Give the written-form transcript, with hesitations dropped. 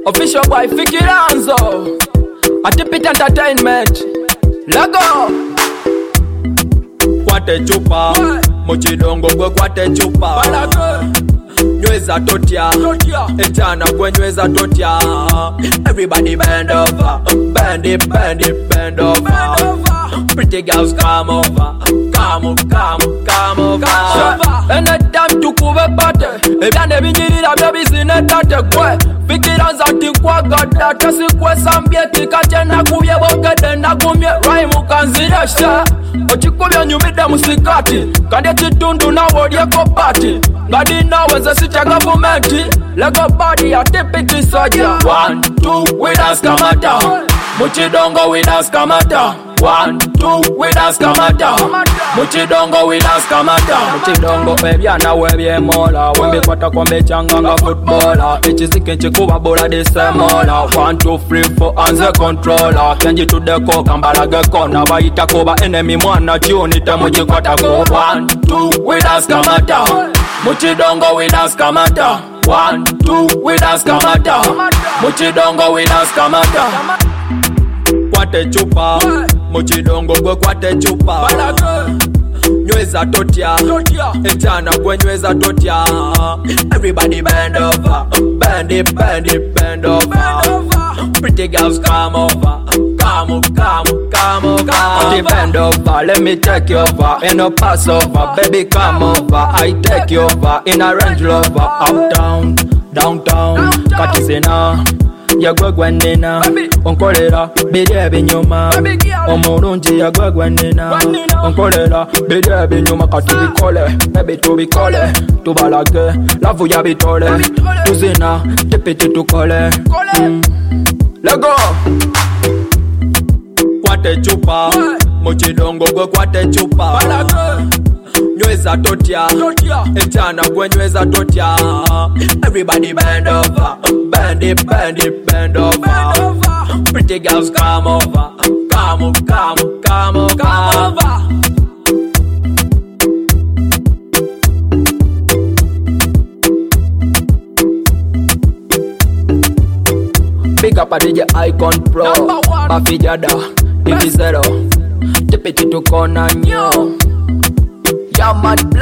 Official boy Fikiranzo Atipit Entertainment Lego Kwate chupa Mochidongo gwe kwate chupa Nyweza totia Echana kwe nyweza totia Everybody bend over Bend it, bend it, bend over Pretty girls come over Come over Anytime tukube pate Ebyane binyirira byebizine tate kwe Fikiranza tikwa gada Tesi kwe sambye tikache nakubye bogede nakumye Rhyme kanziresha Ochikubye nyumide musikati Kande titundu na wodieko pati Ngadi na wenze sicha governmenti Lego body ya tipiti soja 1, 2, we dance kamata Muchidongo we dance kamata 1, 2, we dance kamata Muchidongo we dance kamata Muchidongo ebyana webyemola Wembi kwata kombe changanga footballer Echizike nchikuba bola disemola 1, 2, 3, 4 anze controller Kenji tudeko kambalage kona Baita koba enemy mwana chiunite muchikwata ko 1, 2, we dance kamata Muchidongo we dance kamata 1, 2, we dance kamata Muchidongo we dance kamata Kwate chupa Muchidongo gwe kwate chupa Nyweza totia Echana kwe nyweza totia Everybody bend over Bend it, bend it, bend over Pretty girls come over Come over Bend over, let me take you over In a pass over, baby come over I take you over in a Range Rover Uptown, downtown Katizina Yagwagwanina Onkolera Bidya binyuma Omurungi yagwagwanina Onkolera Bidya binyuma Katubikole Baby tubikole Tubalage Lavu yabitole Tuzina Tipiti tukole Lego Kwate chupa Muchidongo gwe kwate chupa Nyweza totia Echana kwe nyweza totia Everybody bend over Bend it, bend it, bend over Pretty girls come over Come over Big up a DJ Icon Pro Bafijada Divi Zero Tipiti tukona nyo Yeah, mad